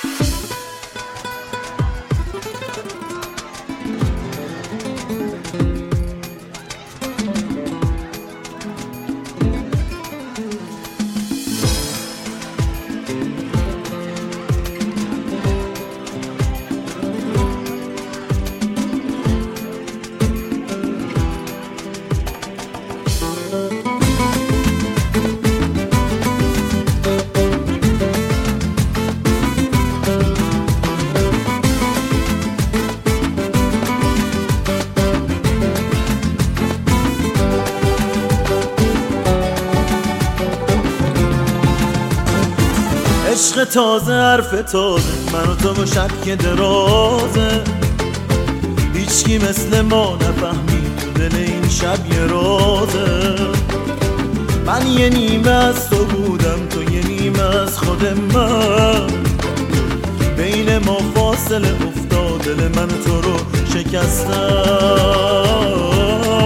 عشق تازه، حرف تازه، من و تو با شک درازه. هیچکی مثل ما نفهمید تو دل این شب یه رازه. من یه نیمه از تو بودم، تو یه نیمه از خود من. بین ما فاصله افتاد، دل من تو رو شکستم.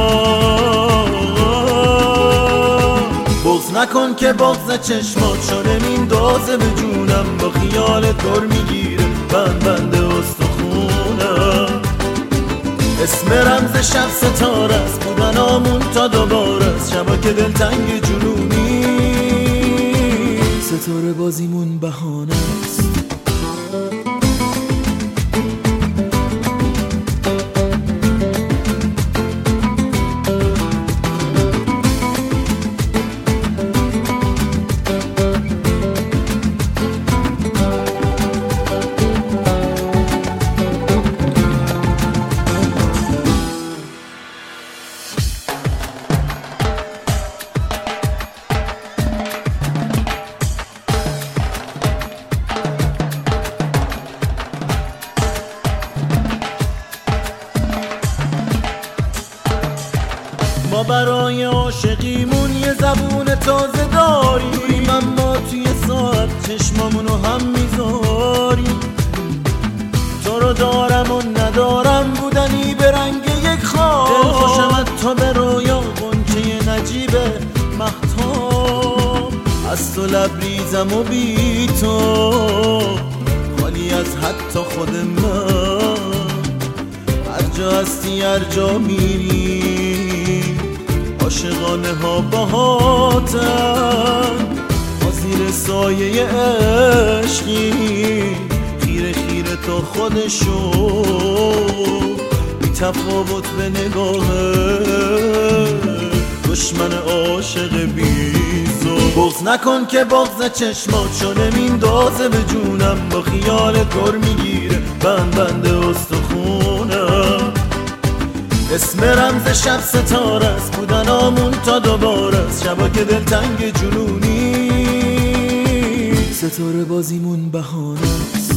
بغض نکن که بغض چشمات شده میندازه به جونم. با خیالت دور میگیره بند استخونم. اسم رمز شب ستاره است، بودن آمون تا دوباره است. شبا که دلتنگ جنونی، ستاره بازیمون بهانه است. ما برای عاشقیمون یه زبون تازه داریم، اما توی ساعت چشمامونو هم میذاریم. تو رو دارم و ندارم بودنی به رنگ یک خواب. دل خوشم تو به رویا غنچه نجیب مهتاب. از تو لبریزم و بی تو خالی از حتی خود من. هر جا هستی هر جا میری، عاشقانه ها باهاتن. ما زیر سایه عشقی، خیره خیره تا خودشو. بی تفاوت به نگاه دشمن عاشق بیزو. بغض نکن که بغض چشمات شده میندازه به جونم. با خیالت دور میگیره بند استخونم. اسم رمز شب ستاره است، بودن آمون تا دوباره است. شبا که دلتنگ جنونی، ستاره بازیمون بهانه است.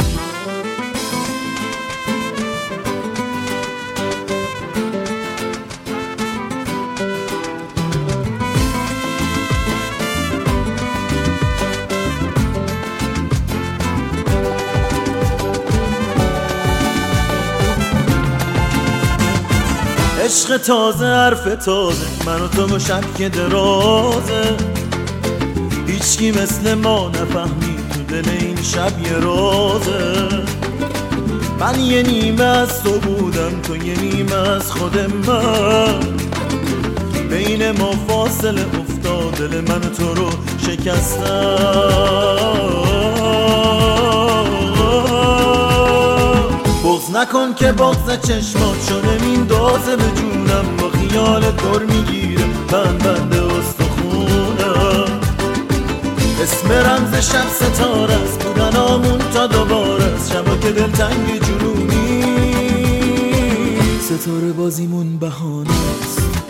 عشق تازه، حرف تازه، من و تو با شک درازه. هیچکی مثل ما نفهمید تو دل این شب یه رازه. من یه نیمه از تو بودم، تو یه نیمه از خود من. بین ما فاصله افتاد، دل من تو رو شکستم. بغض نکن که بغض چشمات شده میندازه به جونم. با خیالت دور میگیره بند استخونم. اسم رمز شب ستاره است، بودن آمون تا دوباره است. شبا که دلتنگ جنونی، ستاره بازیمون بهانه است.